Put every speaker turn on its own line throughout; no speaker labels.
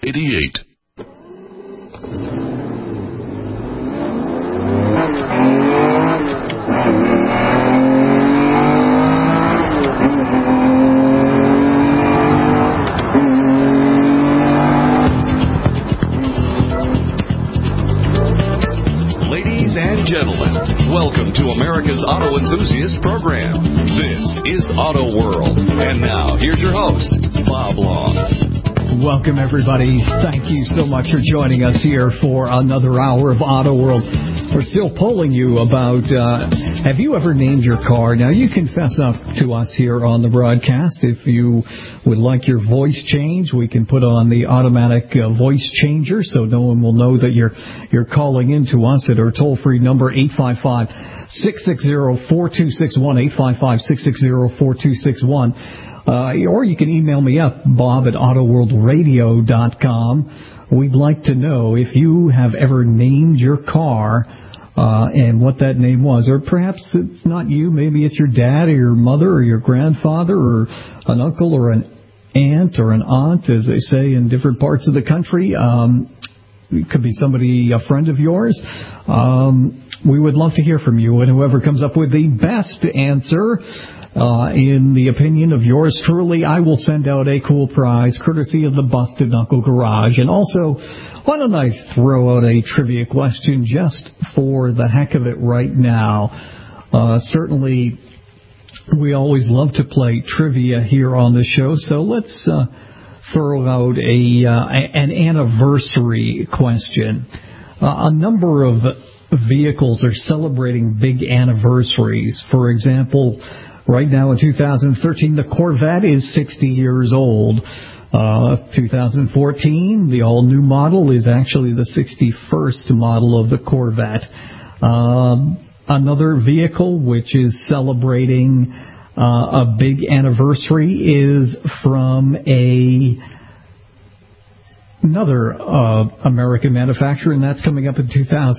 88.
Gentlemen, welcome to America's Auto Enthusiast Program. This is Auto World. And now, here's your host, Bob Long.
Welcome, everybody. Thank you so much for joining us here for another hour of Auto World. We're still polling you about, have you ever named your car? Now, you can fess up to us here on the broadcast. If you would like your voice changed, we can put on the automatic voice changer so no one will know that you're calling in to us at our toll-free number, 855-660-4261, 855-660-4261. Or you can email me up, bob@autoworldradio.com. We'd like to know if you have ever named your car and what that name was. Or perhaps it's not you. Maybe it's your dad or your mother or your grandfather or an uncle or an aunt or an aunt, as they say in different parts of the country. It could be somebody, a friend of yours. We would love to hear from you. And whoever comes up with the best answer, in the opinion of yours truly, I will send out a cool prize courtesy of the Busted Knuckle Garage. And also, why don't I throw out a trivia question just for the heck of it right now? Certainly, we always love to play trivia here on the show, so let's throw out an anniversary question. A number of vehicles are celebrating big anniversaries. For example, right now in 2013, the Corvette is 60 years old. 2014, the all-new model is actually the 61st model of the Corvette. Another vehicle which is celebrating a big anniversary is from another American manufacturer, and that's coming up in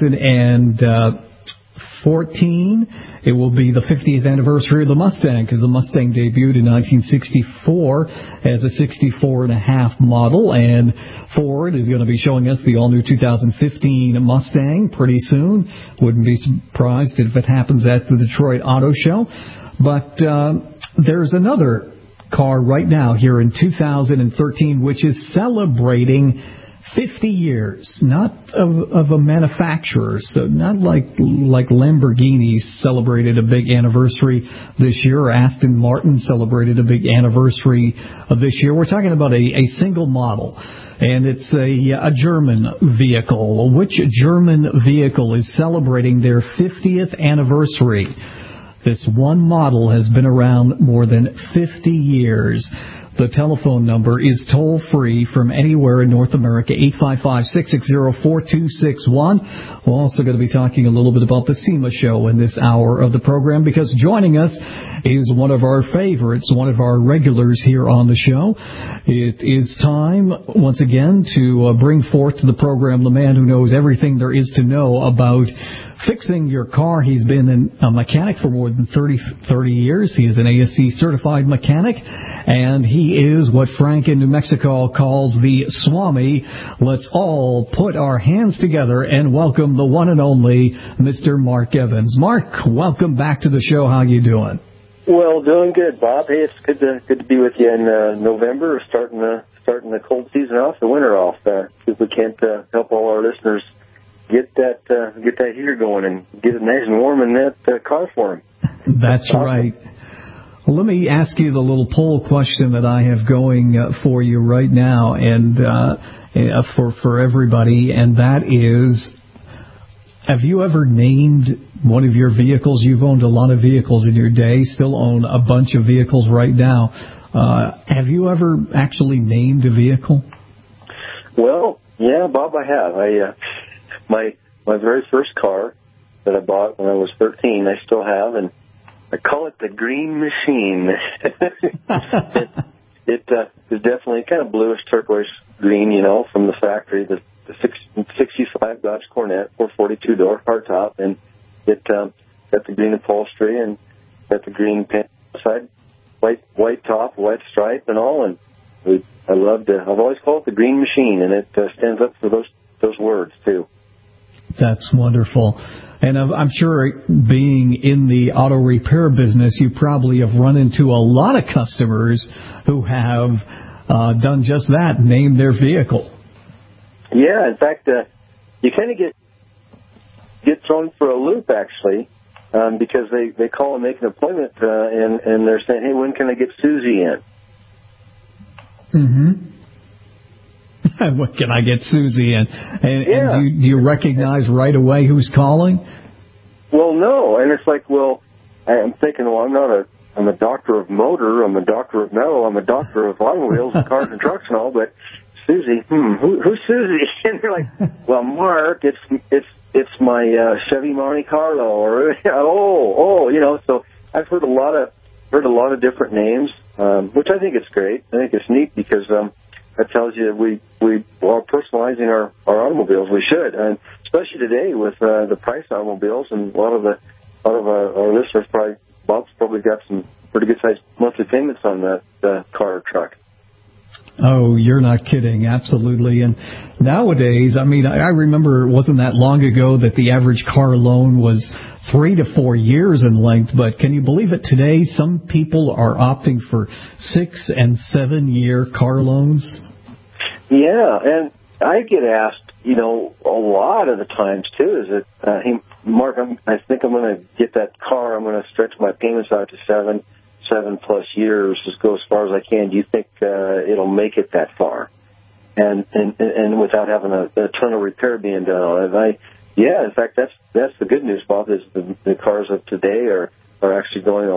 2014. It will be the 50th anniversary of the Mustang, because the Mustang debuted in 1964 as a 64.5 model, and Ford is going to be showing us the all-new 2015 Mustang pretty soon. Wouldn't be surprised if it happens at the Detroit Auto Show. But there's another car right now here in 2013 which is celebrating 50 years, not of a manufacturer, so not like Lamborghini celebrated a big anniversary this year, or Aston Martin celebrated a big anniversary of this year. We're talking about a single model, and it's a German vehicle. Which German vehicle is celebrating their 50th anniversary? This one model has been around more than 50 years. The telephone number is toll-free from anywhere in North America, 855-660-4261. We're also going to be talking a little bit about the SEMA show in this hour of the program, because joining us is one of our favorites, one of our regulars here on the show. It is time, once again, to bring forth to the program the man who knows everything there is to know about fixing your car. He's been a mechanic for more than 30 years. He is an ASE certified mechanic, and he is what Frank in New Mexico calls the Swami. Let's all put our hands together and welcome the one and only Mr. Mark Evans. Mark, welcome back to the show. How you doing?
Well, doing good, Bob. Hey, it's good to be with you in November, starting the cold season off, the winter off. If we can't help all our listeners get that heater going and get it nice and warm in that car for them.
That's right. Well, let me ask you the little poll question that I have going for you right now, and for everybody, and that is, have you ever named one of your vehicles? You've owned a lot of vehicles in your day, still own a bunch of vehicles right now. Have you ever actually named a vehicle?
Well, yeah, Bob, I have. My very first car that I bought when I was 13, I still have, and I call it the Green Machine. It is definitely kind of bluish turquoise green, from the factory. The 65 Dodge Cornet, 442-door hardtop, and it got the green upholstery and got the green paint side, white top, white stripe, and all. And we I've always called it the Green Machine, and it stands up for those words too.
That's wonderful. And I'm sure being in the auto repair business, you probably have run into a lot of customers who have done just that, named their vehicle.
Yeah, in fact, you kind of get thrown for a loop, actually, because they call and make an appointment, and they're saying, hey, when can I get Susie in?
Mm-hmm. When can I get Susie in? And do you recognize right away who's calling?
Well, no. And it's like, well, I'm thinking, well, I'm a doctor of motor, I'm a doctor of metal, I'm a doctor of automobiles and cars and trucks and all, but Susie, who's Susie? And they're like, well, Mark, it's my Chevy Monte Carlo, or so I've heard a lot of different names, which I think is great. I think it's neat because that tells you that we are personalizing our automobiles. We should, and especially today with the price of automobiles, and a lot of our listeners Bob's probably got some pretty good sized monthly payments on that car or truck.
Oh, you're not kidding. Absolutely. And nowadays, I mean, I remember it wasn't that long ago that the average car loan was 3 to 4 years in length. But can you believe it today? Some people are opting for 6 and 7 year car loans. Yeah.
And I get asked, a lot of the times too, is that, hey, Mark, I think I'm going to get that car. I'm going to stretch my payments out to 7+ years, just go as far as I can. Do you think it'll make it that far? And without having a ton of repair being done on it. In fact, that's the good news, Bob, is the cars of today are actually going a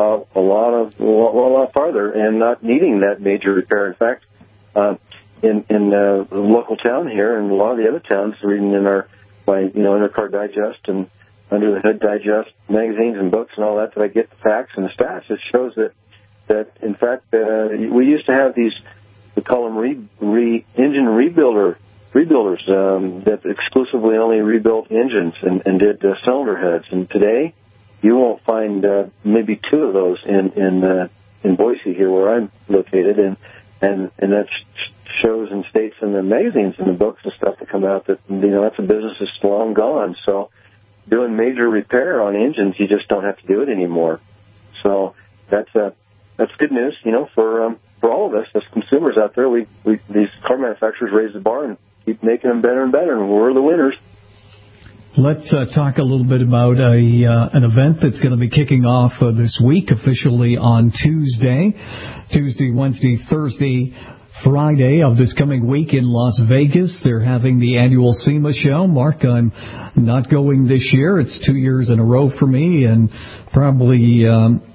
lot farther and not needing that major repair. In fact, in the local town here and a lot of the other towns, reading in our Car Digest and Under the Hood Digest magazines and books and all that I get the facts and the stats. It shows that in fact, we used to have these, we call them engine rebuilders that exclusively only rebuilt engines and did cylinder heads. And today, you won't find maybe 2 of those in Boise here where I'm located, and that shows and states in the magazines and the books and stuff that come out that that's a business that's long gone. So doing major repair on engines, you just don't have to do it anymore. So that's good news, for all of us as consumers out there. These car manufacturers raise the bar and keep making them better and better, and we're the winners.
Let's talk a little bit about an event that's going to be kicking off this week officially on Tuesday, Wednesday, Thursday, Friday of this coming week in Las Vegas. They're having the annual SEMA show. Mark, I'm not going this year. It's 2 years in a row for me, and probably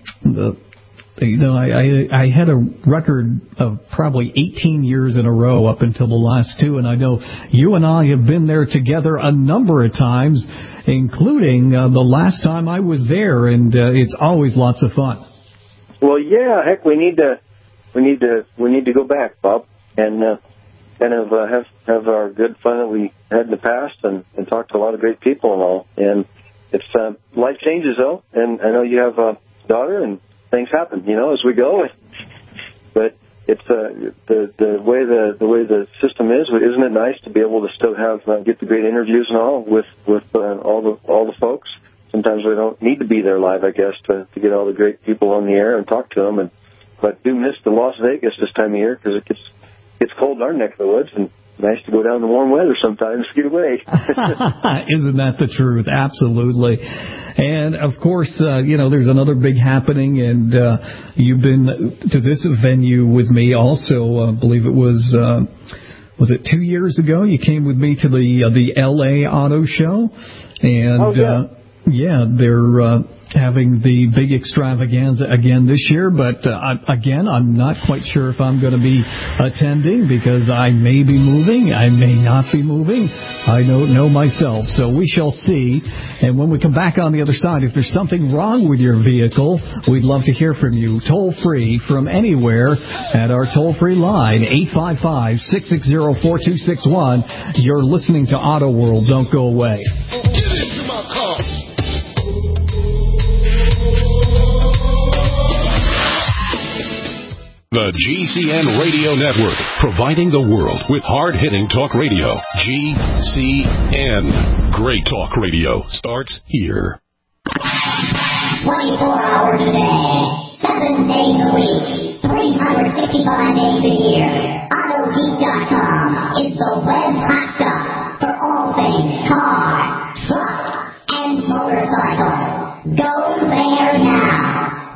I had a record of probably 18 years in a row up until the last 2, and I know you and I have been there together a number of times, including the last time I was there, and it's always lots of fun.
Well, yeah, heck, we need to go back, Bob, and kind of have our good fun that we had in the past, and talk to a lot of great people and all. And it's life changes though, and I know you have a daughter, and things happen, as we go. But it's the way the system is. Isn't it nice to be able to still have get the great interviews and all with all the folks? Sometimes we don't need to be there live, I guess, to get all the great people on the air and talk to them. But do miss the Las Vegas this time of year because it gets cold in our neck of the woods, and nice to go down in the warm weather sometimes. Get away.
Isn't that the truth? Absolutely. And, of course, there's another big happening, and you've been to this venue with me also. I believe it was it 2 years ago? You came with me to the L.A. Auto Show. And, they're having the big extravaganza again this year, but I'm not quite sure if I'm going to be attending because I may be moving, I may not be moving. I don't know myself, so we shall see. And when we come back on the other side, if there's something wrong with your vehicle, we'd love to hear from you. Toll free from anywhere at our toll free line 855-660-4261. You're listening to Auto World. Don't go away.
Get into my car.
The GCN Radio Network, providing the world with hard-hitting talk radio. GCN. Great talk radio starts here.
24 hours a day, 7 days a week, 365 days a year. AutoGeek.com is the web hot stop for all things car, truck, and motorcycle. Go there now.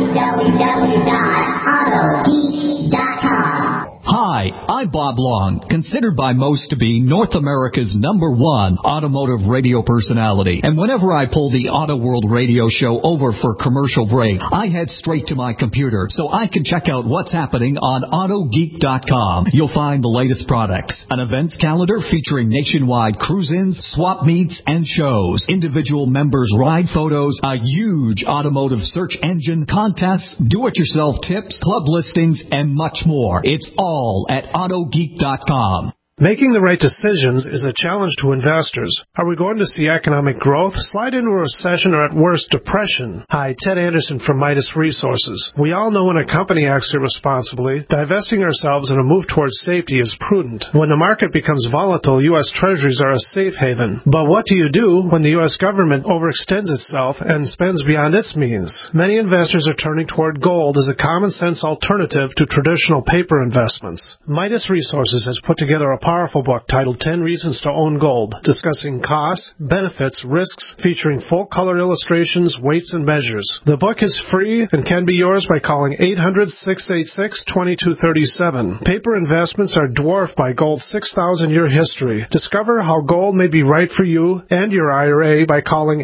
www.autogeek.com.
Hi, I'm Bob Long, considered by most to be North America's #1 automotive radio personality. And whenever I pull the Auto World radio show over for commercial break, I head straight to my computer so I can check out what's happening on AutoGeek.com. You'll find the latest products, an events calendar featuring nationwide cruise-ins, swap meets, and shows, individual members' ride photos, a huge automotive search engine, contests, do-it-yourself tips, club listings, and much more. It's all at AutoGeek.com.
Making the right decisions is a challenge to investors. Are we going to see economic growth, slide into a recession, or at worst, depression? Hi, Ted Anderson from Midas Resources. We all know when a company acts irresponsibly, divesting ourselves in a move towards safety is prudent. When the market becomes volatile, U.S. Treasuries are a safe haven. But what do you do when the U.S. government overextends itself and spends beyond its means? Many investors are turning toward gold as a common-sense alternative to traditional paper investments. Midas Resources has put together a powerful book titled 10 Reasons to Own Gold, discussing costs, benefits, risks, featuring full-color illustrations, weights, and measures. The book is free and can be yours by calling 800-686-2237. Paper investments are dwarfed by gold's 6,000-year history. Discover how gold may be right for you and your IRA by calling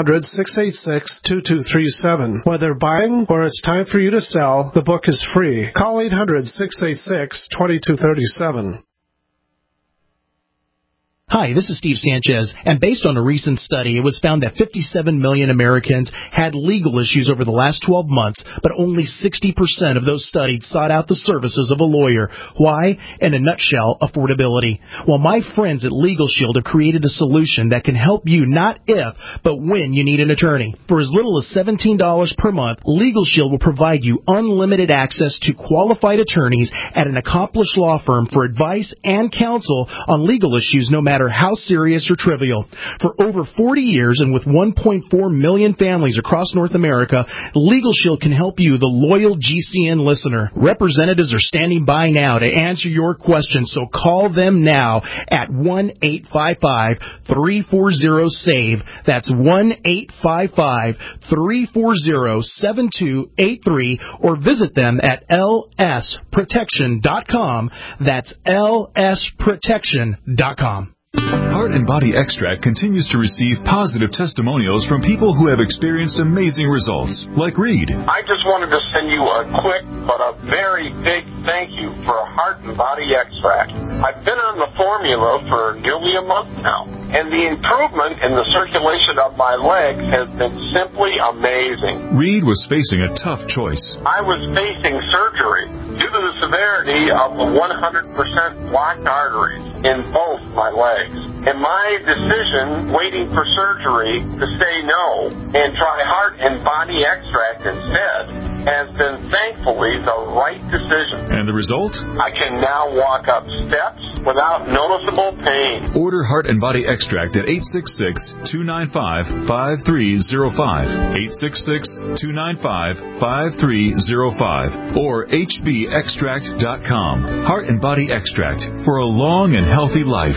800-686-2237. Whether buying or it's time for you to sell, the book is free. Call 800-686-2237.
Hi, this is Steve Sanchez, and based on a recent study, it was found that 57 million Americans had legal issues over the last 12 months, but only 60% of those studied sought out the services of a lawyer. Why? In a nutshell, affordability. Well, my friends at Legal Shield have created a solution that can help you not if, but when you need an attorney. For as little as $17 per month, Legal Shield will provide you unlimited access to qualified attorneys at an accomplished law firm for advice and counsel on legal issues, no matter how serious or trivial. For over 40 years and with 1.4 million families across North America, Legal Shield can help you, the loyal GCN listener. Representatives are standing by now to answer your questions, so call them now at 1-855-340-SAVE. That's 1-855-340-7283, or visit them at lsprotection.com. That's lsprotection.com.
Heart and Body Extract continues to receive positive testimonials from people who have experienced amazing results, like Reed.
I just wanted to send you a quick but a very big thank you for Heart and Body Extract. I've been on the formula for nearly a month now, and the improvement in the circulation of my legs has been simply amazing.
Reed was facing a tough choice.
I was facing surgery due to the severity of the 100% blocked arteries in both my legs. And my decision, waiting for surgery, to say no and try Heart and Body Extract instead, has been thankfully the right decision.
And the result?
I can now walk up steps without noticeable pain.
Order Heart and Body Extract at 866-295-5305, 866-295-5305, or hbextract.com. Heart and Body Extract for a long and healthy life.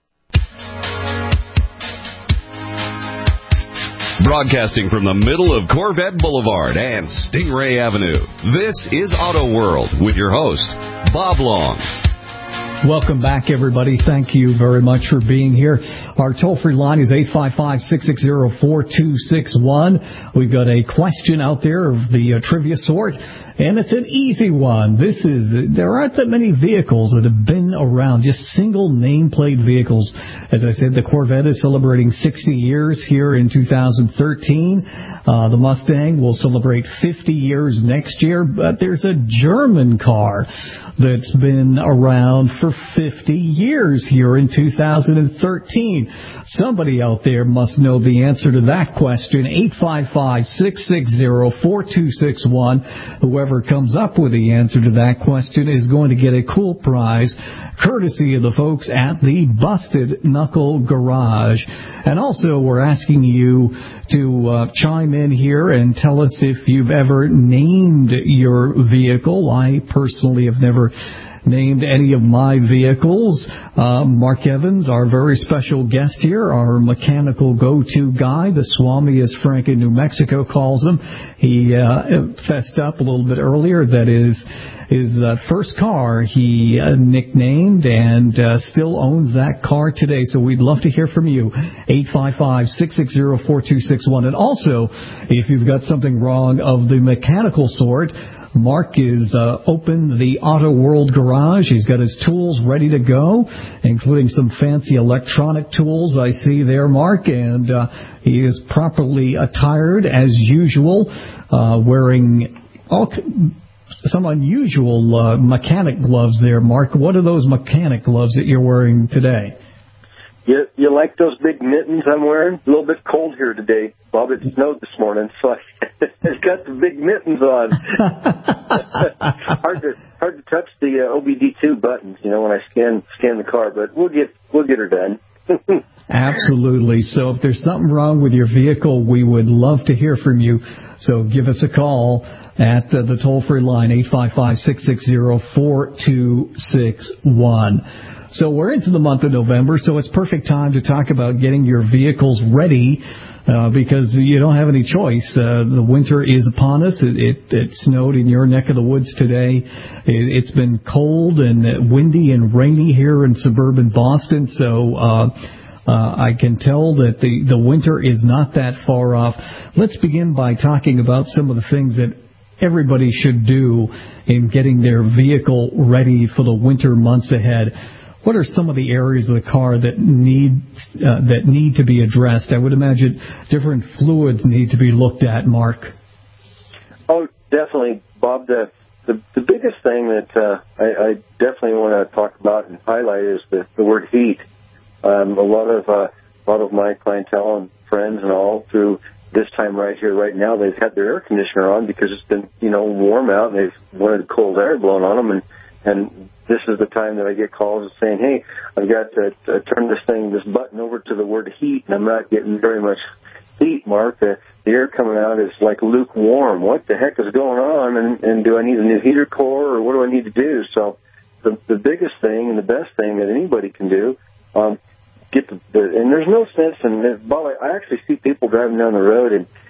Broadcasting from the middle of Corvette Boulevard and Stingray Avenue, this is Auto World with your host, Bob Long.
Welcome back, everybody. Thank you very much for being here. Our toll-free line is 855-660-4261. We've got a question out there of the trivia sort, and it's an easy one. There aren't that many vehicles that have been around, just single nameplate vehicles. As I said, the Corvette is celebrating 60 years here in 2013. The Mustang will celebrate 50 years next year, but there's a German car that's been around for 50 years here in 2013. Somebody out there must know the answer to that question. 855-660-4261. Whoever whoever comes up with the answer to that question is going to get a cool prize courtesy of the folks at the Busted Knuckle Garage. And also, we're asking you to chime in here and tell us if you've ever named your vehicle. I personally have never named any of my vehicles. Mark Evans, our very special guest here, our mechanical go-to guy, the Swami, as Frank in New Mexico calls him. He fessed up a little bit earlier that his first car he nicknamed and still owns that car today. So we'd love to hear from you. 855-660-4261. And also, if you've got something wrong of the mechanical sort, Mark is open the Auto World Garage. He's got his tools ready to go, including some fancy electronic tools I see there, Mark. And he is properly attired as usual, wearing some unusual mechanic gloves there, Mark. What are those mechanic gloves that you're wearing today?
You like those big mittens I'm wearing? A little bit cold here today, Bob. It snowed this morning, so I've got the big mittens on. hard to touch the OBD2 buttons, when I scan the car, but we'll get her done.
Absolutely. So if there's something wrong with your vehicle, we would love to hear from you. So give us a call at the toll-free line, 855-660-4261. So we're into the month of November, so it's perfect time to talk about getting your vehicles ready because you don't have any choice. The winter is upon us. It snowed in your neck of the woods today. It's been cold and windy and rainy here in suburban Boston, so I can tell that the winter is not that far off. Let's begin by talking about some of the things that everybody should do in getting their vehicle ready for the winter months ahead. What are some of the areas of the car that need to be addressed? I would imagine different fluids need to be looked at, Mark.
Oh, definitely, Bob. The biggest thing that I definitely want to talk about and highlight is the word heat. A lot of my clientele and friends and all through this time right here, right now, they've had their air conditioner on because it's been warm out and they've wanted cold air blown on them and this is the time that I get calls saying, hey, I've got to turn this button over to the word heat, and I'm not getting very much heat, Mark. The air coming out is like lukewarm. What the heck is going on? And do I need a new heater core, or what do I need to do? So the biggest thing and the best thing that anybody can do, and there's no sense in, Bob, I actually see people driving down the road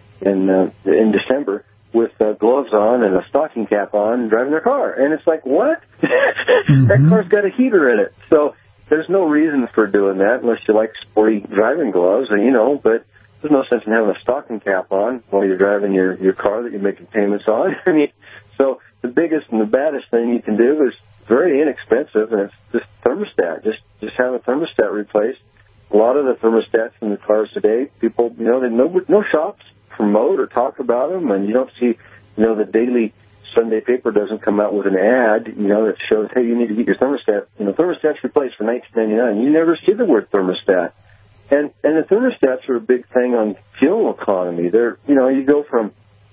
in December with gloves on and a stocking cap on and driving their car. And it's like, what? That car's got a heater in it. So there's no reason for doing that unless you like sporty driving gloves, but there's no sense in having a stocking cap on while you're driving your car that you're making payments on. So the biggest and the baddest thing you can do is very inexpensive, and it's just thermostat. Just have a thermostat replaced. A lot of the thermostats in the cars today, people, no shops promote or talk about them, and you don't see, the daily Sunday paper doesn't come out with an ad, that shows, hey, you need to get your thermostat, thermostat's replaced for $19.99. You never see the word thermostat. And the thermostats are a big thing on fuel economy. They're, you go from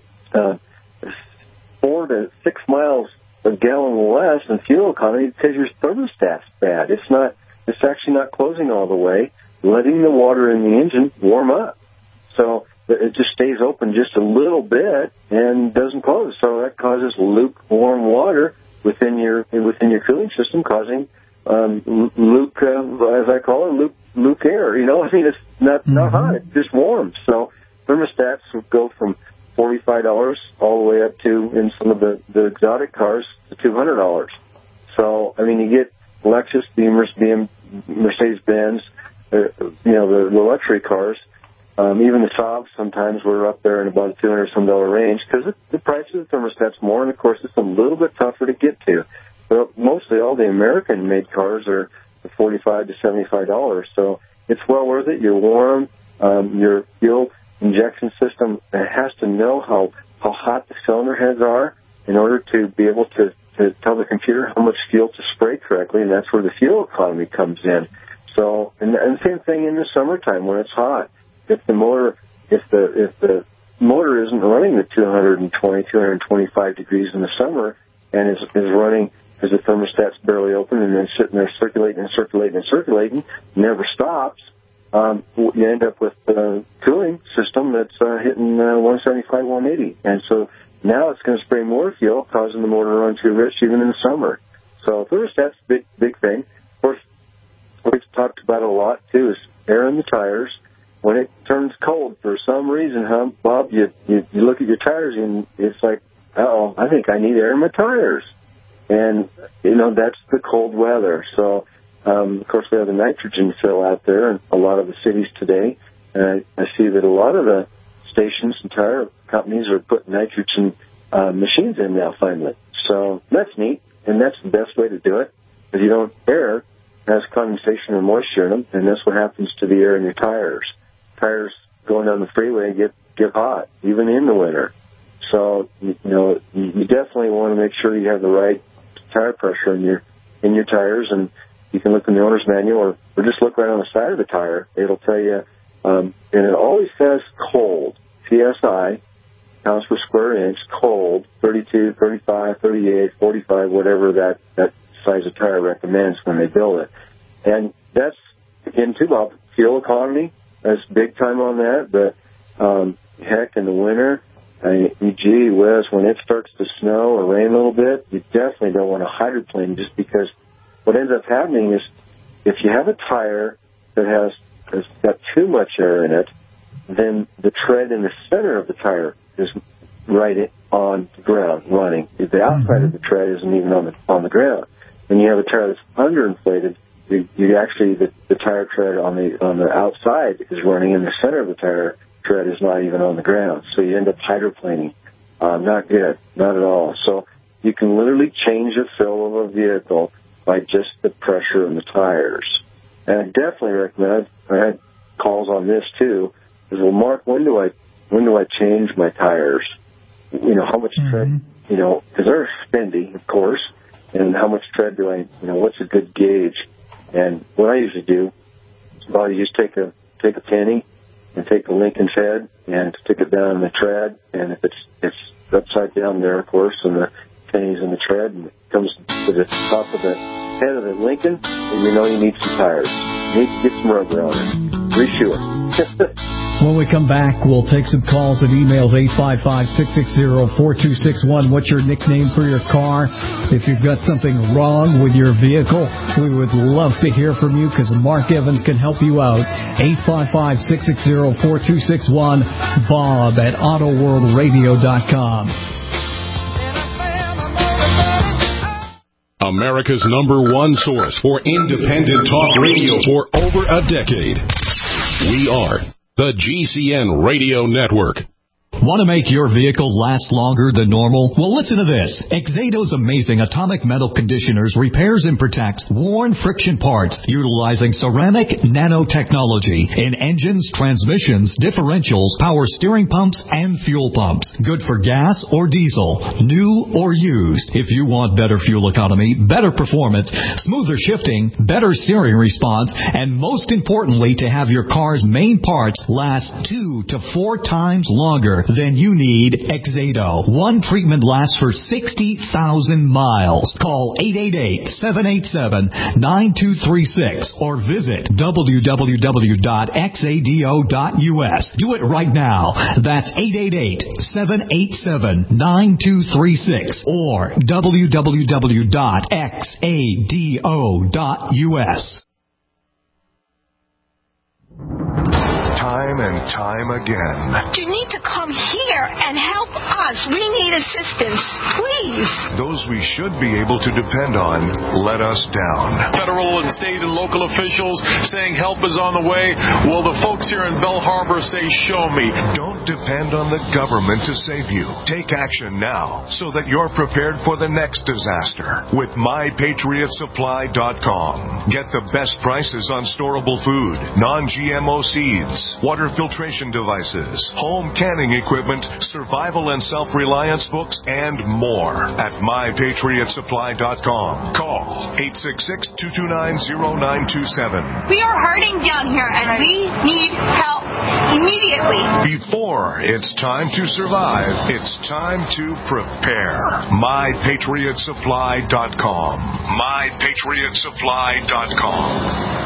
4 to 6 miles a gallon less in fuel economy because your thermostat's bad. It's actually not closing all the way, letting the water in the engine warm up. So it just stays open just a little bit and doesn't close. So that causes lukewarm water within your cooling system, causing luke, as I call it, luke air. It's not hot; it's just warm. So thermostats will go from $45 all the way up to, in some of the exotic cars, to $200. So you get Lexus, Beamers, Mercedes-Benz, the luxury cars. Even the Saabs, sometimes we're up there in about $200 some range because the price of the thermostat's more, and of course it's a little bit tougher to get to. But mostly all the American-made cars are $45 to $75. So it's well worth it. You're warm. Your fuel injection system has to know how hot the cylinder heads are in order to be able to tell the computer how much fuel to spray correctly, and that's where the fuel economy comes in. So, and the same thing in the summertime when it's hot. If the motor isn't running the 220, 225 degrees in the summer and is running as the thermostat's barely open and then sitting there circulating, never stops, you end up with a cooling system that's hitting 175, 180. And so now it's going to spray more fuel, causing the motor to run too rich even in the summer. So thermostat's a big thing. Of course, we've talked about it a lot, too, is air in the tires. When it turns cold for some reason, Bob, you look at your tires and it's like, uh-oh, I think I need air in my tires. And, that's the cold weather. So, of course, we have the nitrogen fill out there in a lot of the cities today. And I see that a lot of the stations and tire companies are putting nitrogen machines in now, finally. So that's neat, and that's the best way to do it. If you don't, air has condensation or moisture in them, and that's what happens to the air in your tires. Tires going down the freeway get hot, even in the winter. So, you definitely want to make sure you have the right tire pressure in your tires, and you can look in the owner's manual or just look right on the side of the tire. It'll tell you, and it always says cold, PSI, pounds per square inch, cold, 32, 35, 38, 45, whatever that size of tire recommends when they build it. And that's, again, too, Bob, fuel economy, that's big time on that, but heck, in the winter, gee whiz, when it starts to snow or rain a little bit, you definitely don't want to hydroplane, just because what ends up happening is if you have a tire that has got too much air in it, then the tread in the center of the tire is right on the ground running. The outside of the tread isn't even on the ground. When you have a tire that's underinflated, you actually the tire tread on the outside is running, and the center of the tire tread is not even on the ground. So you end up hydroplaning. Not good, not at all. So you can literally change the fill of a vehicle by just the pressure in the tires. And I definitely recommend, I had calls on this too, is, well, Mark, when do I change my tires? How much tread, because they're spendy, of course, and how much tread do I, what's a good gauge? And what I usually do is, well, you just take a penny and take the Lincoln's head and stick it down in the tread, and if it's upside down there, of course, and the penny's in the tread, and it comes to the top of the head of the Lincoln, and you need some tires. You need to get some rubber on it. Reshoe it.
When we come back, we'll take some calls and emails, 855-660-4261. What's your nickname for your car? If you've got something wrong with your vehicle, we would love to hear from you, because Mark Evans can help you out. 855-660-4261. Bob at AutoWorldRadio.com.
America's #1 source for independent talk radio for over a decade. We are the GCN Radio Network.
Want to make your vehicle last longer than normal? Well, listen to this. Exado's amazing atomic metal conditioners repairs and protects worn friction parts utilizing ceramic nanotechnology in engines, transmissions, differentials, power steering pumps, and fuel pumps. Good for gas or diesel, new or used. If you want better fuel economy, better performance, smoother shifting, better steering response, and most importantly, to have your car's main parts last 2 to 4 times longer, then you need Exado. One treatment lasts for 60,000 miles. Call 888-787-9236 or visit www.xado.us. Do it right now. That's 888-787-9236 or www.xado.us.
Time and time again.
You need to come here and help us. We need assistance, please.
Those we should be able to depend on let us down.
Federal and state and local officials saying help is on the way. Well, the folks here in Belle Harbor say, show me.
Don't depend on the government to save you. Take action now so that you're prepared for the next disaster with MyPatriotSupply.com. Get the best prices on storable food, non-GMO seeds, water water filtration devices, home canning equipment, survival and self-reliance books, and more at MyPatriotSupply.com. Call 866-229-0927.
We are hurting down here, and we need help immediately.
Before it's time to survive, it's time to prepare. MyPatriotSupply.com. MyPatriotSupply.com.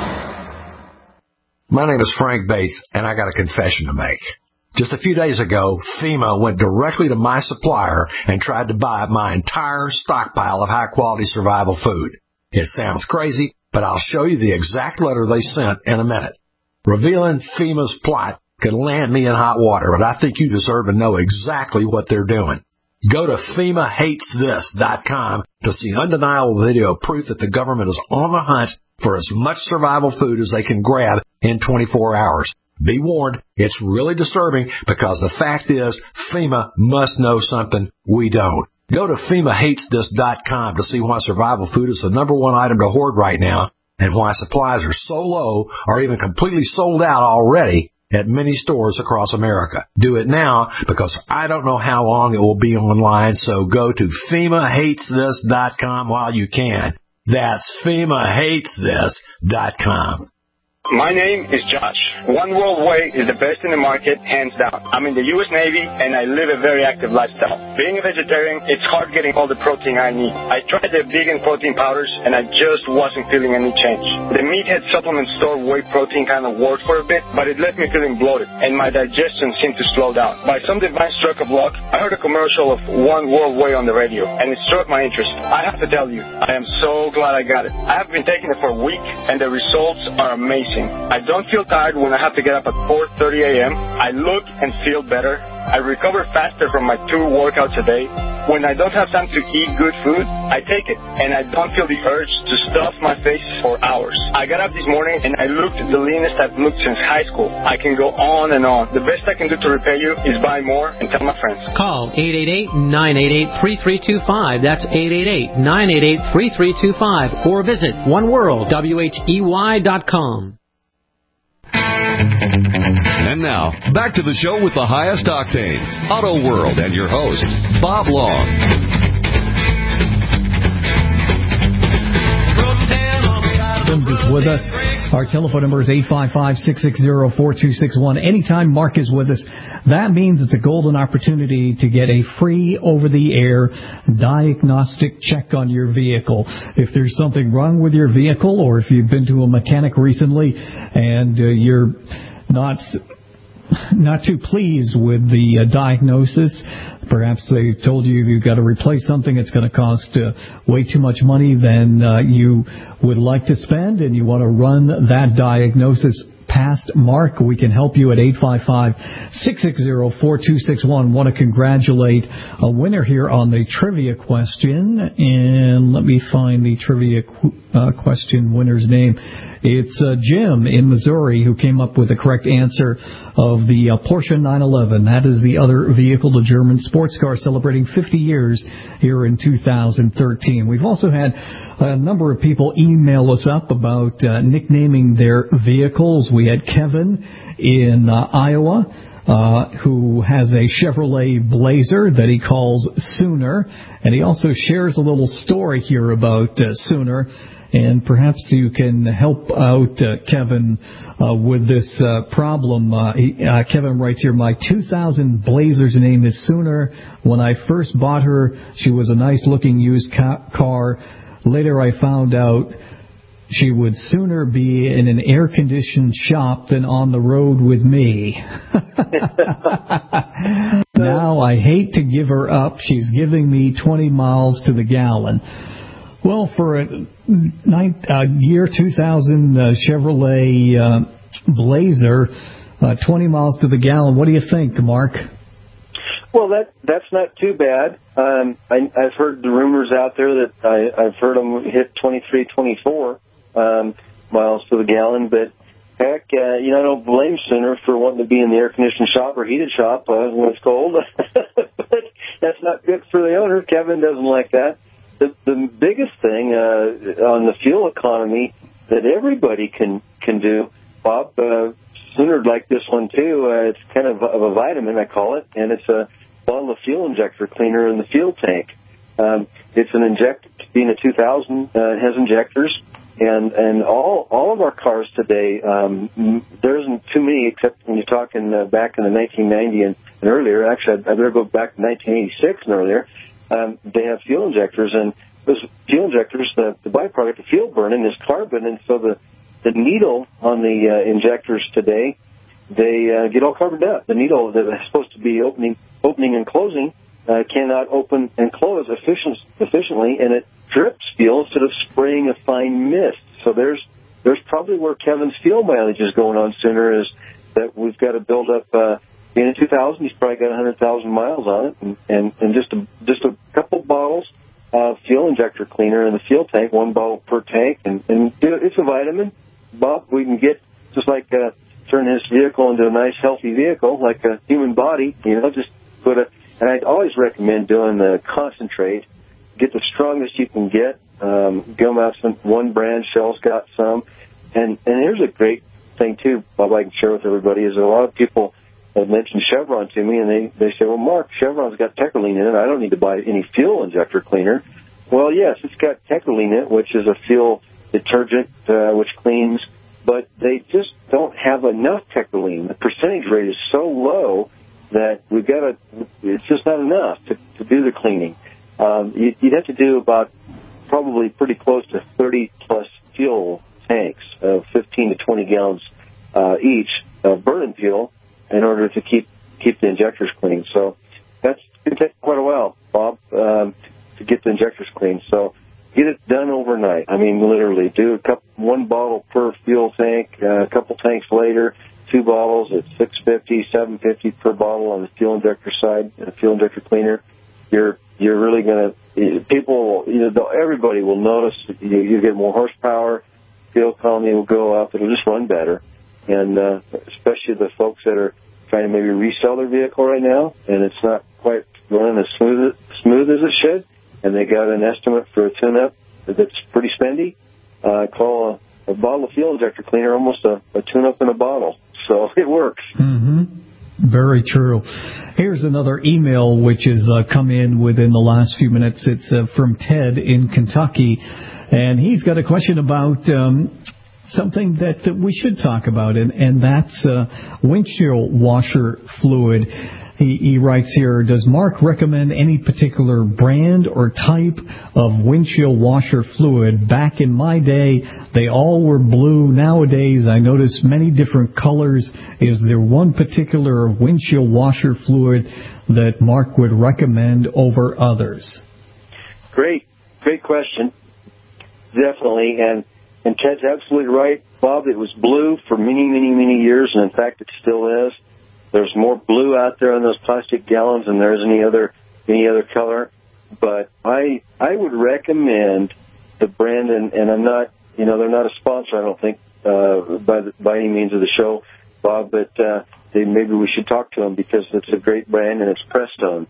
My name is Frank Bates, and I got a confession to make. Just a few days ago, FEMA went directly to my supplier and tried to buy my entire stockpile of high-quality survival food. It sounds crazy, but I'll show you the exact letter they sent in a minute. Revealing FEMA's plot could land me in hot water, but I think you deserve to know exactly what they're doing. Go to FEMAHatesThis.com to see undeniable video proof that the government is on the hunt for as much survival food as they can grab in 24 hours. Be warned, it's really disturbing because the fact is FEMA must know something we don't. Go to FEMAHatesThis.com to see why survival food is the number one item to hoard right now and why supplies are so low or even completely sold out already at many stores across America. Do it now because I don't know how long it will be online, so go to FEMAHatesThis.com while you can. That's FEMAHatesThis.com.
My name is Josh. One World Way is the best in the market, hands down. I'm in the U.S. Navy, and I live a very active lifestyle. Being a vegetarian, it's hard getting all the protein I need. I tried the vegan protein powders, and I just wasn't feeling any change. The Meathead supplement store whey protein kind of worked for a bit, but it left me feeling bloated, and my digestion seemed to slow down. By some divine stroke of luck, I heard a commercial of One World Way on the radio, and it struck my interest. I have to tell you, I am so glad I got it. I have been taking it for a week, and the results are amazing. I don't feel tired when I have to get up at 4:30 a.m. I look and feel better. I recover faster from my 2 workouts a day. When I don't have time to eat good food, I take it, and I don't feel the urge to stuff my face for hours. I got up this morning, and I looked the leanest I've looked since high school. I can go on and on. The best I can do to repay you is buy more and tell my friends.
Call 888-988-3325. That's 888-988-3325. Or visit oneworldwhey.com.
And now, back to the show with the highest octane, Auto World, and your host, Bob Long.
Is with us. Our telephone number is 855-660-4261. Anytime Mark is with us, that means it's a golden opportunity to get a free over-the-air diagnostic check on your vehicle. If there's something wrong with your vehicle, or if you've been to a mechanic recently and you're not too pleased with the diagnosis. Perhaps they told you you've got to replace something. It's going to cost way too much money than you would like to spend, and you want to run that diagnosis past Mark. We can help you at 855-660-4261. Want to congratulate a winner here on the trivia question. And let me find the trivia question winner's name. It's Jim in Missouri who came up with the correct answer of the Porsche 911. That is the other vehicle, the German sports car, celebrating 50 years here in 2013. We've also had a number of people email us up about nicknaming their vehicles. We had Kevin in Iowa who has a Chevrolet Blazer that he calls Sooner. And he also shares a little story here about Sooner. And perhaps you can help out Kevin with this problem. Kevin writes here, my 2000 Blazer's name is Sooner. When I first bought her, she was a nice-looking used car. Later I found out she would sooner be in an air-conditioned shop than on the road with me. Now I hate to give her up. She's giving me 20 miles to the gallon. Well, for a year 2000 Chevrolet Blazer, 20 miles to the gallon, what do you think, Mark?
Well, that's not too bad. I've heard the rumors out there that I've heard them hit 23, 24 miles to the gallon, but heck, I don't blame Sooner for wanting to be in the air-conditioned shop or heated shop when it's cold. But that's not good for the owner. Kevin doesn't like that. The biggest thing on the fuel economy that everybody can do, Bob, Sooner like this one, too. It's kind of a vitamin, I call it, and it's a bottle of fuel injector cleaner in the fuel tank. It's an injector, being a 2000, it has injectors, and all of our cars today, there isn't too many, except when you're talking back in the 1990 and earlier. Actually, I better go back to 1986 and earlier. They have fuel injectors, and those fuel injectors, the byproduct of fuel burning is carbon, and so the needle on the injectors today, they get all carboned up. The needle that is supposed to be opening and closing cannot open and close efficiently, and it drips fuel instead of spraying a fine mist. So there's probably where Kevin's fuel mileage is going on sooner, is that we've got to build up. In 2000, he's probably got 100,000 miles on it, and just a couple bottles of fuel injector cleaner in the fuel tank, 1 bottle per tank, and it's a vitamin, Bob. We can get just like turn his vehicle into a nice, healthy vehicle, like a human body. Just put a. And I always recommend doing the concentrate. Get the strongest you can get. Go out some one brand. Shell's got some, and here's a great thing too, Bob. I can share with everybody is that a lot of people have mentioned Chevron to me, and they say, well, Mark, Chevron's got Tetraline in it. I don't need to buy any fuel injector cleaner. Well, yes, it's got Tetraline in it, which is a fuel detergent which cleans, but they just don't have enough Tetraline. The percentage rate is so low that it's just not enough to do the cleaning. You'd have to do about probably pretty close to 30-plus fuel tanks of 15 to 20 gallons each of burning fuel in order to keep the injectors clean. So that's going to take quite a while, Bob, to get the injectors clean. So get it done overnight. I mean, literally, do 1 bottle per fuel tank, a couple tanks later, 2 bottles at $6.50, $7.50 per bottle on the fuel injector side, fuel injector cleaner. You're really going to, people, everybody will notice. You get more horsepower, fuel economy will go up, it'll just run better. And especially the folks that are trying to maybe resell their vehicle right now, and it's not quite running as smooth as it should, and they got an estimate for a tune-up that's pretty spendy, call a bottle of fuel injector cleaner almost a tune-up in a bottle. So it works.
Mm-hmm. Very true. Here's another email which has come in within the last few minutes. It's from Ted in Kentucky, and he's got a question about something that we should talk about, and that's windshield washer fluid. He writes here, does Mark recommend any particular brand or type of windshield washer fluid? Back in my day, they all were blue. Nowadays, I notice many different colors. Is there one particular windshield washer fluid that Mark would recommend over others? Great question. Definitely, and Ted's absolutely right. Bob, it was blue for many, many, many years, and in fact, it still is. There's more blue out there in those plastic gallons than there is any other color. But I would recommend the brand, and I'm not, they're not a sponsor, I don't think, by any means of the show, Bob, but maybe we should talk to them because it's a great brand, and it's Prestone.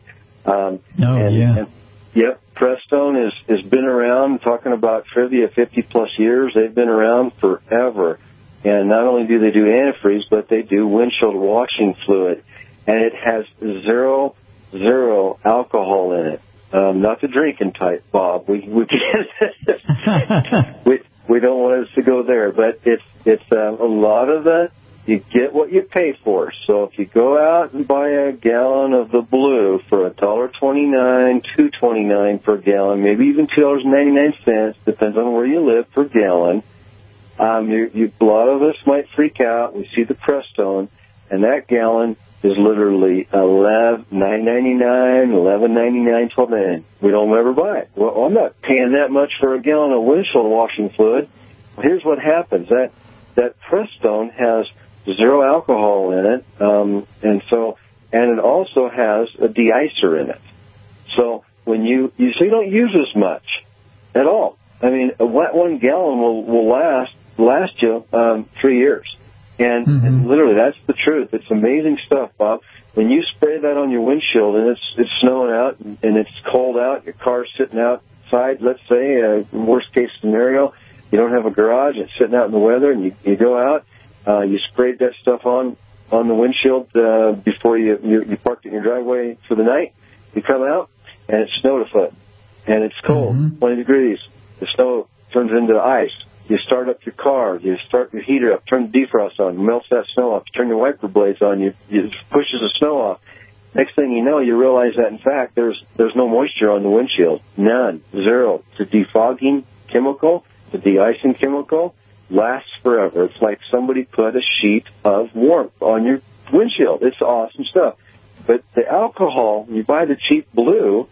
Yep, Prestone has been around, talking about trivia, 50-plus years. They've been around forever. And not only do they do antifreeze, but they do windshield washing fluid. And it has zero alcohol in it. Not the drinking type, Bob. We don't want us to go there. But it's a lot of you get what you pay for. So if you go out and buy a gallon of the blue for $1.29, $2.29 per gallon, maybe even $2.99, depends on where you live per gallon. A lot of us might freak out. We see the Prestone, and that gallon is literally $9.99, $11.99, $12.99. We don't ever buy it. Well, I'm not paying that much for a gallon of windshield washing fluid. Well, here's what happens. That Prestone has zero alcohol in it, and it also has a de-icer in it. So when you don't use as much at all. I mean, a wet 1 gallon will last you 3 years. And literally, that's the truth. It's amazing stuff, Bob. When you spray that on your windshield and it's snowing out and it's cold out, your car's sitting outside, let's say, worst case scenario, you don't have a garage, it's sitting out in the weather, and you go out,
You sprayed that stuff on the windshield before you parked in your driveway for the night. You come out, and it snowed a foot, and it's cold, 20 degrees. The snow turns into ice. You start up your car. You start your heater up, turn the defrost on, melts that snow off. You turn your wiper blades on. You pushes the snow off. Next thing you know, you realize that, in fact, there's no moisture on the windshield. None. Zero. It's a defogging chemical. The de-icing chemical lasts forever. It's like somebody put a sheet of warmth on your windshield. It's awesome stuff. But the alcohol, you buy the cheap blue,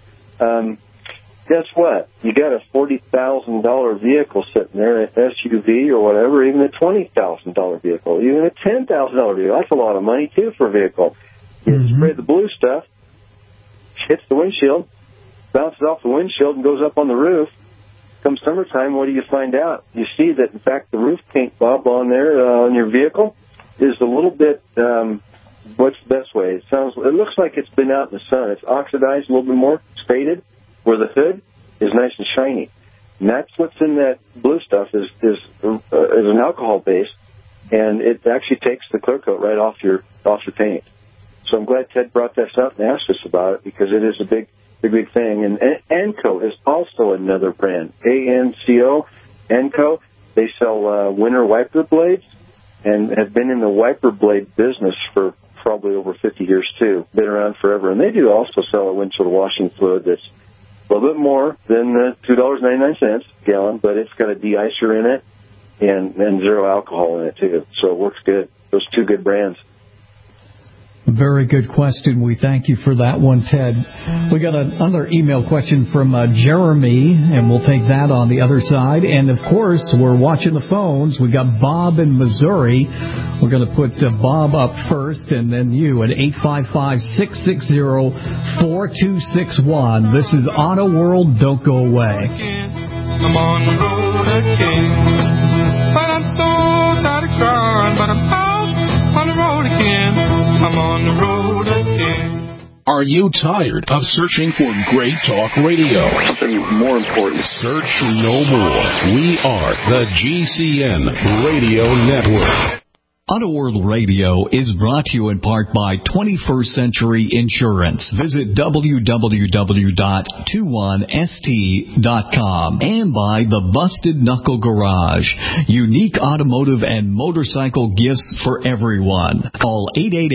guess what? You got a $40,000 vehicle sitting there, an SUV or whatever, even a $20,000 vehicle, even a $10,000 vehicle. That's a lot of money, too, for a vehicle. You spray the blue stuff, hits the windshield, bounces off the windshield and goes up on the roof. Come summertime, what do you find out? You see that, in fact, the roof paint, Bob, on there, on your vehicle is a little bit, what's the best way? It looks like it's been out in the sun. It's oxidized a little bit more. It's faded, where the hood is nice and shiny. And that's what's in that blue stuff is an alcohol base, and it actually takes the clear coat right off your paint. So I'm glad Ted brought this up and asked us about it, because it is a big thing. And ANCO is also another brand. ANCO, ANCO. They sell winter wiper blades and have been in the wiper blade business for probably over 50 years, too. Been around forever. And they do also sell a windshield washing fluid that's a little bit more than $2.99 a gallon, but it's got a de-icer in it and zero alcohol in it, too. So it works good. Those two good brands.
Very good question. We thank you for that one, Ted. We got another email question from Jeremy, and we'll take that on the other side. And, of course, we're watching the phones. We got Bob in Missouri. We're going to put Bob up first, and then you at 855-660-4261. This is Auto World. Don't go away.
I'm on the road again, but I'm so tired of crying, but I'm out on the road again. I'm on the road again.
Are you tired of searching for great talk radio?
Something more important.
Search no more. We are the GCN Radio Network.
Auto World Radio is brought to you in part by 21st Century Insurance. Visit www.21st.com and by the Busted Knuckle Garage. Unique automotive and motorcycle gifts for everyone. Call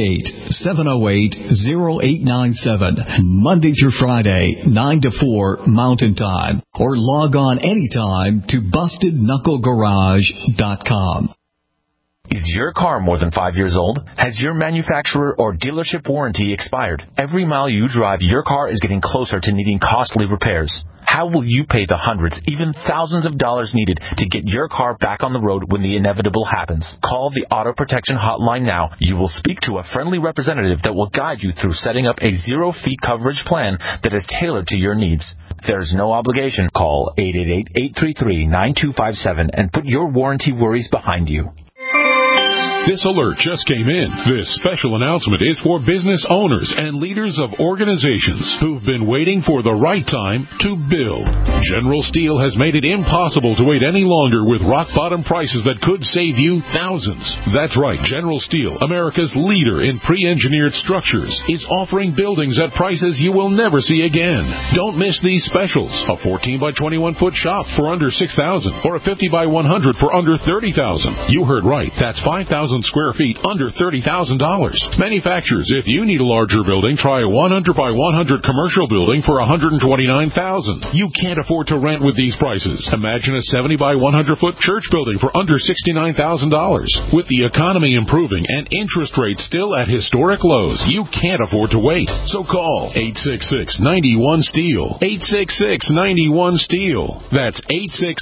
888-708-0897, Monday through Friday, 9 to 4 Mountain Time, or log on anytime to BustedKnuckleGarage.com.
Is your car more than 5 years old? Has your manufacturer or dealership warranty expired? Every mile you drive, your car is getting closer to needing costly repairs. How will you pay the hundreds, even thousands of dollars needed to get your car back on the road when the inevitable happens? Call the Auto Protection Hotline now. You will speak to a friendly representative that will guide you through setting up a zero-fee coverage plan that is tailored to your needs. There's no obligation. Call 888-833-9257 and put your warranty worries behind you.
This alert just came in. This special announcement is for business owners and leaders of organizations who've been waiting for the right time to build. General Steel has made it impossible to wait any longer with rock-bottom prices that could save you thousands. That's right. General Steel, America's leader in pre-engineered structures, is offering buildings at prices you will never see again. Don't miss these specials. A 14 by 21 foot shop for under $6,000 or a 50 by 100 for under $30,000. You heard right. That's 5,000 square feet under $30,000. Manufacturers, if you need a larger building, try a 100 by 100 commercial building for $129,000. You can't afford to rent with these prices. Imagine a 70 by 100 foot church building for under $69,000. With the economy improving and interest rates still at historic lows, you can't afford to wait. So call 866-91-STEEL. 866-91-STEEL. That's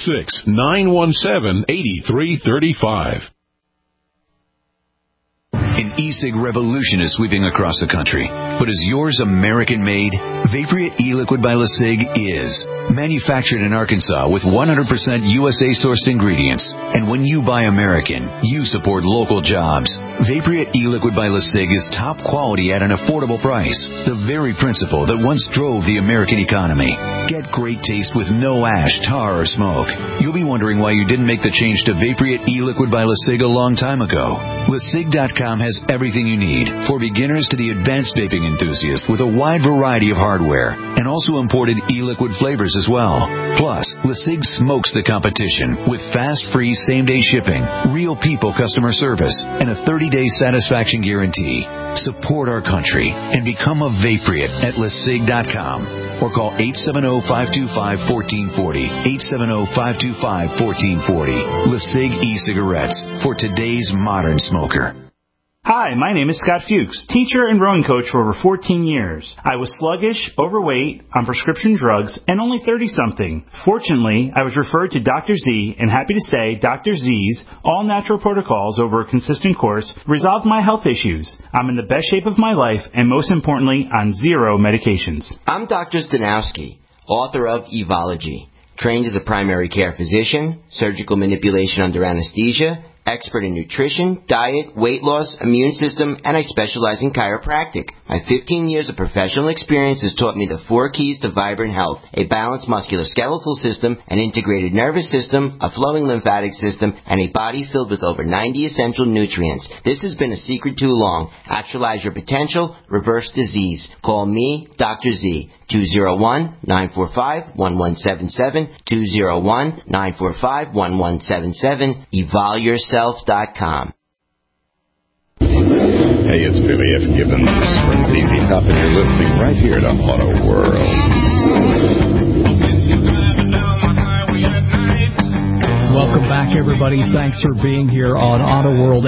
866-917-8335.
An e-cig revolution is sweeping across the country. But is yours American-made? Vaporeat e-liquid by LeSig is. Manufactured in Arkansas with 100% USA-sourced ingredients. And when you buy American, you support local jobs. Vaporeat e-liquid by LeSig is top quality at an affordable price. The very principle that once drove the American economy. Get great taste with no ash, tar, or smoke. You'll be wondering why you didn't make the change to Vaporeat e-liquid by LeSig a long time ago. LeSig.com has everything you need, for beginners to the advanced vaping enthusiast, with a wide variety of hardware, and also imported e-liquid flavors as well. Plus, LeSig smokes the competition with fast, free, same-day shipping, real people customer service, and a 30-day satisfaction guarantee. Support our country and become a Vaporeat at LeSig.com or call 870-525-1440, 870-525-1440. LeSig e-cigarettes for today's modern smoker.
Hi, my name is Scott Fuchs, teacher and rowing coach for over 14 years. I was sluggish, overweight, on prescription drugs, and only 30-something. Fortunately, I was referred to Dr. Z, and happy to say Dr. Z's all-natural protocols over a consistent course resolved my health issues. I'm in the best shape of my life, and most importantly, on 0 medications.
I'm Dr. Stanowski, author of Evology, trained as a primary care physician, surgical manipulation under anesthesia, expert in nutrition, diet, weight loss, immune system, and I specialize in chiropractic. My 15 years of professional experience has taught me the 4 keys to vibrant health: a balanced musculoskeletal system, an integrated nervous system, a flowing lymphatic system, and a body filled with over 90 essential nutrients. This has been a secret too long. Actualize your potential, reverse disease. Call me, Dr. Z. 201-945-1177, 201-945-1177, evolveyourself.com.
Hey, it's Billy F. Gibbons from ZZ Top, and you're listening right here to Auto World.
Welcome back, everybody. Thanks for being here on Auto World.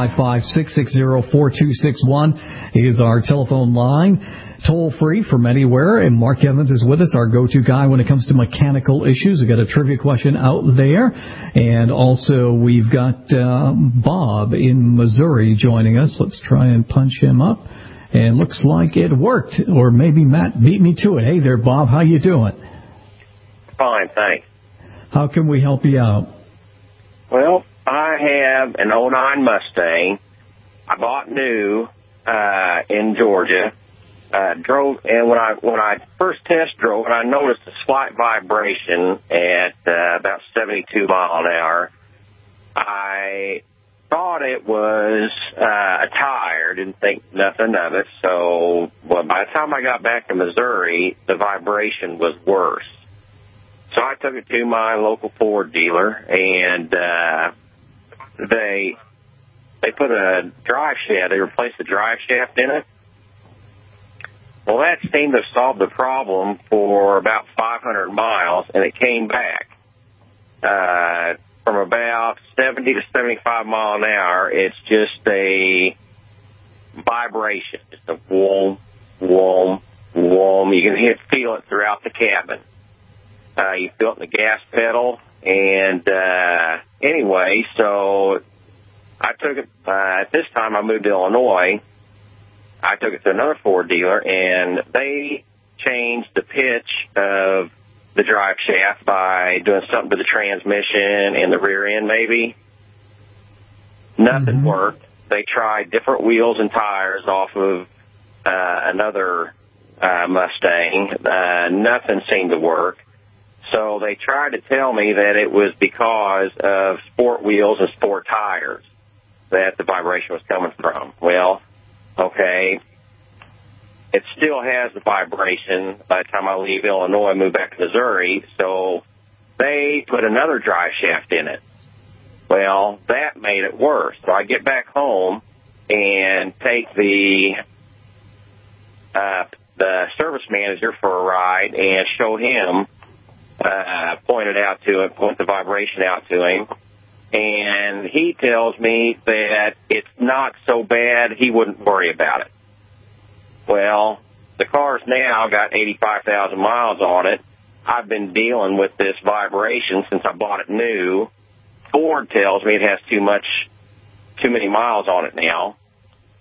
855-660-4261 is our telephone line. Toll free from anywhere, and Mark Evans is with us, our go-to guy when it comes to mechanical issues. We've got a trivia question out there, and also we've got Bob in Missouri joining us. Let's try and punch him up, and looks like it worked, or maybe Matt beat me to it. Hey there, Bob, how you doing?
Fine, thanks.
How can we help you out?
Well, I have an 09 Mustang. I bought new in Georgia. Drove, and when I first test drove it, I noticed a slight vibration at about 72 mile an hour. I thought it was a tire, didn't think nothing of it. So, well, by the time I got back to Missouri, the vibration was worse. So I took it to my local Ford dealer, and they put a drive shaft. They replaced the drive shaft in it. Well, that seemed to solve the problem for about 500 miles, and it came back. From about 70 to 75 mile an hour, it's just a vibration, just a whoom, whoom, whoom. You can feel it throughout the cabin. You feel it in the gas pedal, and anyway, so I took it, at this time I moved to Illinois. I took it to another Ford dealer, and they changed the pitch of the drive shaft by doing something to the transmission and the rear end, maybe. Nothing worked. They tried different wheels and tires off of another Mustang. Nothing seemed to work. So they tried to tell me that it was because of sport wheels and sport tires that the vibration was coming from. Well, okay, it still has the vibration by the time I leave Illinois and move back to Missouri, so they put another drive shaft in it. Well, that made it worse. So I get back home and take the service manager for a ride and show him, point the vibration out to him. And he tells me that it's not so bad, he wouldn't worry about it. Well, the car's now got 85,000 miles on it. I've been dealing with this vibration since I bought it new. Ford tells me it has too many miles on it now.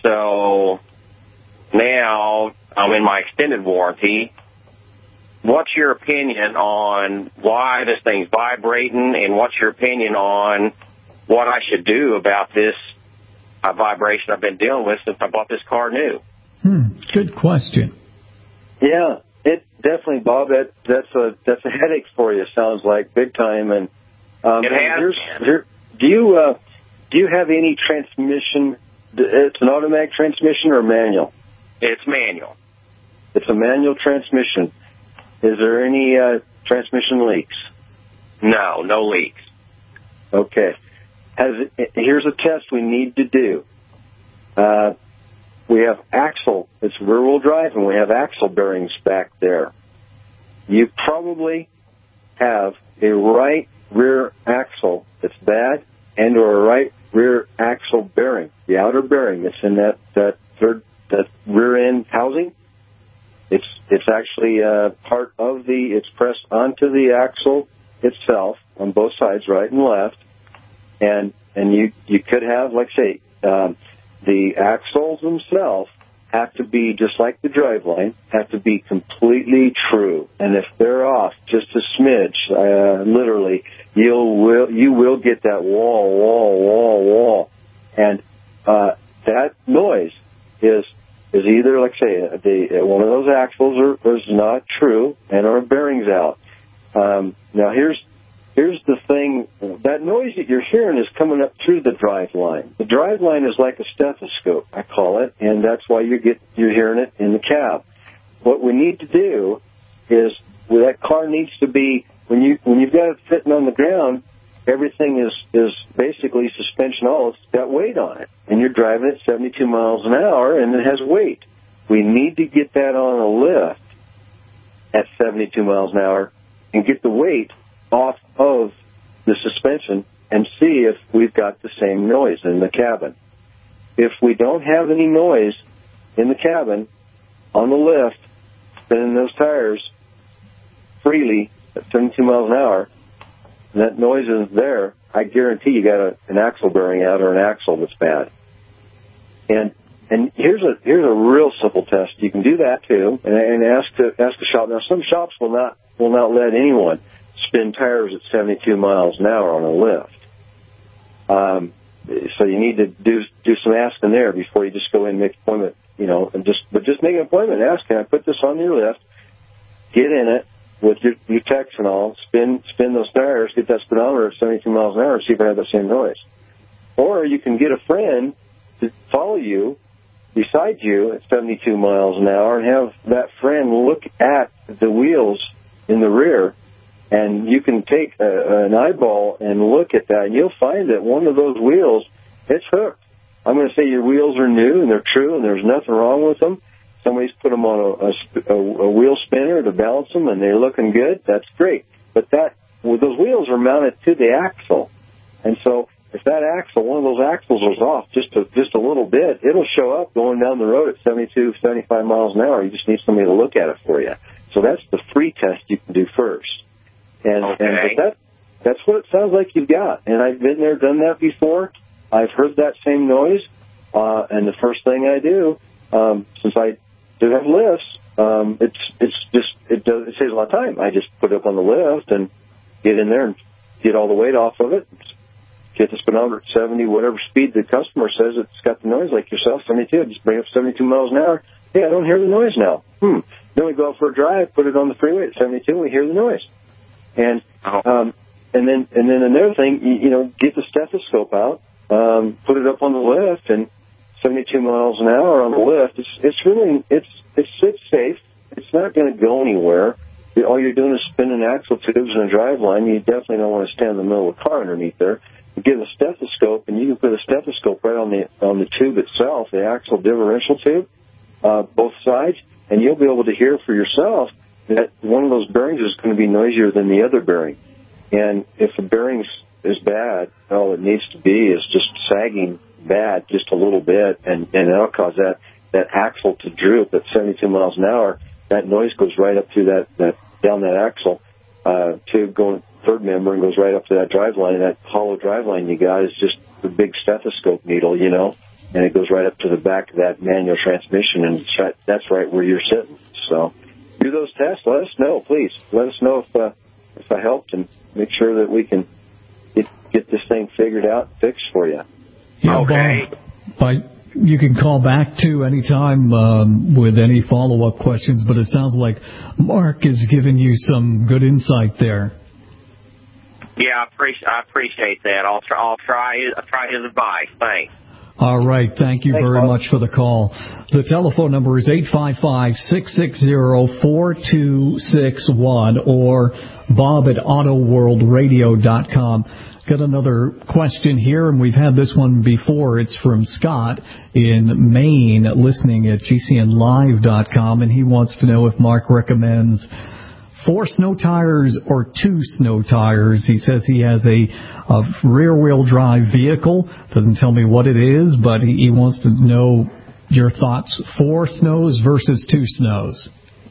so now I'm in my extended warranty. What's your opinion on why this thing's vibrating, and what's your opinion on what I should do about this vibration I've been dealing with since I bought this car new?
Good question.
Yeah, it definitely, Bob. That's a headache for you. Sounds like big time. And
it has.
Do you have any transmission? It's an automatic transmission or manual?
It's manual.
It's a manual transmission. Is there any transmission leaks?
No leaks.
Okay. Here's a test we need to do. We have axle. It's rear-wheel drive, and we have axle bearings back there. You probably have a right rear axle that's bad, and or a right rear axle bearing, the outer bearing that's in that rear end housing. It's actually part of it's pressed onto the axle itself on both sides, right and left. And you could have, like say, the axles themselves have to be, just like the driveline, have to be completely true. And if they're off just a smidge, literally, you will get that wall. And that noise is either, like say, one of those axles is not true and our bearings out. Now here's the thing. That noise that you're hearing is coming up through the drive line. The drive line is like a stethoscope, I call it, and that's why you're hearing it in the cab. What we need to do is, that car needs to be, when you've got it sitting on the ground, everything is basically suspension all. It's got weight on it, and you're driving at 72 miles an hour, and it has weight. We need to get that on a lift at 72 miles an hour and get the weight off of the suspension and see if we've got the same noise in the cabin. If we don't have any noise in the cabin on the lift, spinning those tires freely at 72 miles an hour, and that noise isn't there, I guarantee you got an axle bearing out or an axle that's bad. And here's a real simple test. You can do that too, and ask a shop. Now, some shops will not let anyone spin tires at 72 miles an hour on a lift. So you need to do some asking there before you just go in and make an appointment. But just make an appointment. Ask, can I put this on your lift? Get in it with your techs and all. Spin those tires. Get that speedometer at 72 miles an hour and see if I have the same noise. Or you can get a friend to follow you beside you at 72 miles an hour and have that friend look at the wheels in the rear. And you can take an eyeball and look at that, and you'll find that one of those wheels, it's hooked. I'm going to say your wheels are new and they're true and there's nothing wrong with them. Somebody's put them on a wheel spinner to balance them, and they're looking good. That's great. But those wheels are mounted to the axle, and so if that axle, one of those axles was off just a little bit, it'll show up going down the road at 72, 75 miles an hour. You just need somebody to look at it for you. So that's the free test you can do first. But that's what it sounds like you've got. And I've been there, done that before. I've heard that same noise. And the first thing I do, since I do have lifts, it saves a lot of time. I just put it up on the lift and get in there and get all the weight off of it. Get the speedometer at 70, whatever speed the customer says it's got the noise, like yourself, 72. Just bring it up 72 miles an hour. Hey, I don't hear the noise now. Then we go out for a drive, put it on the freeway at 72, and we hear the noise. And then another thing, get the stethoscope out, put it up on the lift, and 72 miles an hour on the lift. It's safe. It's not going to go anywhere. All you're doing is spinning axle tubes and a drive line. You definitely don't want to stand in the middle of the car underneath there. You get a stethoscope, and you can put a stethoscope right on the tube itself, the axle differential tube, both sides, and you'll be able to hear for yourself that one of those bearings is going to be noisier than the other bearing. And if the bearing is bad, all it needs to be is just sagging bad just a little bit, and that'll cause that axle to droop at 72 miles an hour. That noise goes right up through down that axle tube, going third member, and goes right up to that drive line. And that hollow drive line you got is just the big stethoscope needle, and it goes right up to the back of that manual transmission, and that's right where you're sitting. So do those tests. Let us know, please. Let us know if I helped, and make sure that we can get this thing figured out, fixed for you.
Yeah, okay. You can call back too anytime with any follow-up questions, but it sounds like Mark is giving you some good insight there.
Yeah, I appreciate that. I'll try his advice. Thanks.
All right. Thank you very much for the call. The telephone number is 855-660-4261 or bob@autoworldradio.com. Got another question here, and we've had this one before. It's from Scott in Maine, listening at GCNlive.com, and he wants to know if Mark recommends 4 snow tires or 2 snow tires. He says he has a rear-wheel drive vehicle. Doesn't tell me what it is, but he wants to know your thoughts: 4 snows versus 2 snows.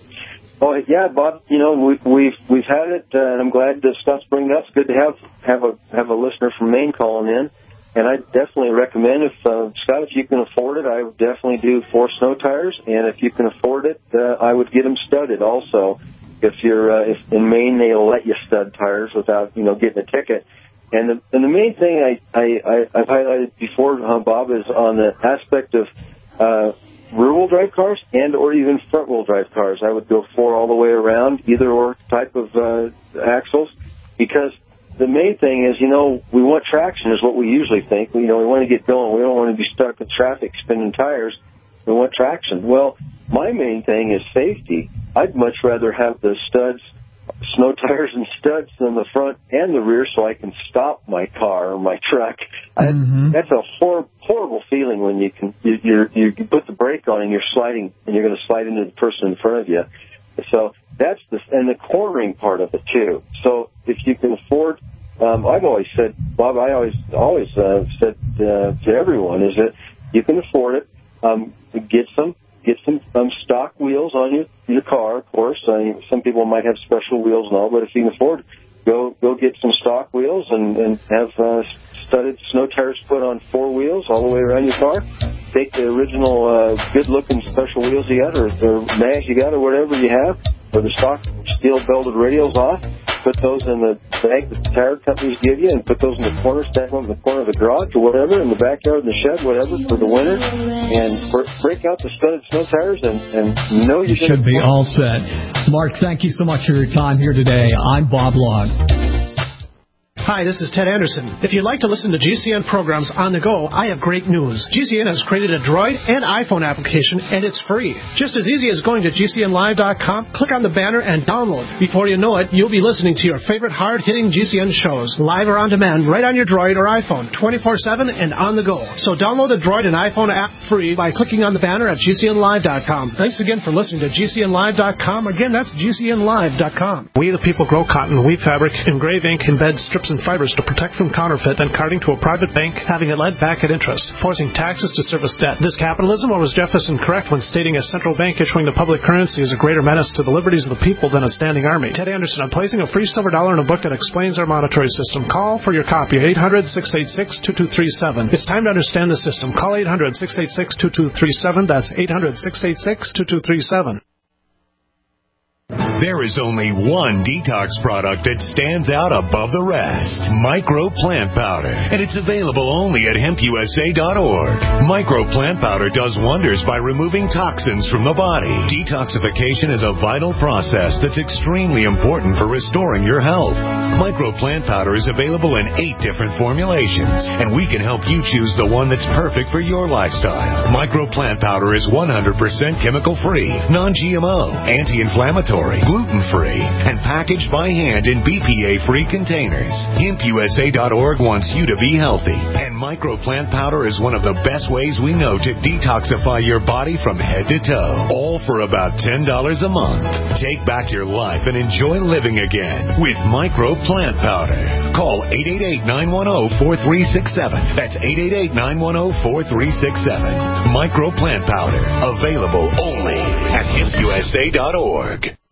Oh yeah, Bob. You know, we've had it, and I'm glad that Scott's bringing it up. It's good to have a listener from Maine calling in, and I definitely recommend Scott, if you can afford it, I would definitely do 4 snow tires, and if you can afford it, I would get them studded also. If in Maine they'll let you stud tires without getting a ticket. And the main thing I've highlighted before, Bob, is on the aspect of rear-wheel drive cars and or even front-wheel drive cars. I would go 4 all the way around, either or type of axles, because the main thing is, we want traction is what we usually think. We want to get going. We don't want to be stuck in traffic spinning tires. We want traction. Well, my main thing is safety. I'd much rather have the studs, snow tires and studs on the front and the rear so I can stop my car or my truck. That's a horrible feeling when you put the brake on and you're sliding and you're going to slide into the person in front of you. So that's and the cornering part of it too. So if you can afford, I've always said, Bob, I always said to everyone is that you can afford it. Get some stock wheels on your car, of course. Some people might have special wheels and all, but if you can afford it, go get some stock wheels and have studded snow tires put on 4 wheels all the way around your car. Take the original good-looking special wheels you got or mags you got or whatever you have, or the stock steel-belted radials off. Put those in the bag that the tire companies give you and put those in the corner, stack them in the corner of the garage or whatever, in the backyard, in the shed, whatever, for the winter. And break out the studded snow tires and you
should be all set. Mark, thank you so much for your time here today. I'm Bob Log.
Hi, this is Ted Anderson. If you'd like to listen to GCN programs on the go, I have great news. GCN has created a Droid and iPhone application, and it's free. Just as easy as going to GCNlive.com, click on the banner, and download. Before you know it, you'll be listening to your favorite hard-hitting GCN shows, live or on demand, right on your Droid or iPhone, 24/7 and on the go. So download the Droid and iPhone app free by clicking on the banner at GCNlive.com. Thanks again for listening to GCNlive.com. Again, that's GCNlive.com. We the people grow cotton, weave fabric, engrave ink, embed strips and fibers to protect from counterfeit, then carting to a private bank, having it lent back at interest, forcing taxes to service debt. This capitalism, or was Jefferson correct when stating a central bank issuing the public currency is a greater menace to the liberties of the people than a standing army? Ted Anderson, I'm placing a free silver dollar in a book that explains our monetary system. Call for your copy at 800-686-2237. It's time to understand the system. Call 800-686-2237. That's 800-686-2237.
There is only one detox product that stands out above the rest, Micro Plant Powder, and it's available only at hempusa.org. Micro Plant Powder does wonders by removing toxins from the body. Detoxification is a vital process that's extremely important for restoring your health. Micro Plant Powder is available in 8 different formulations, and we can help you choose the one that's perfect for your lifestyle. Micro Plant Powder is 100% chemical-free, non-GMO, anti-inflammatory, gluten-free, and packaged by hand in BPA-free containers. HempUSA.org wants you to be healthy, and Micro Plant Powder is one of the best ways we know to detoxify your body from head to toe, all for about $10 a month. Take back your life and enjoy living again with Micro Plant Powder. Call 888-910-4367. That's 888-910-4367. Micro Plant Powder, available only at HempUSA.org.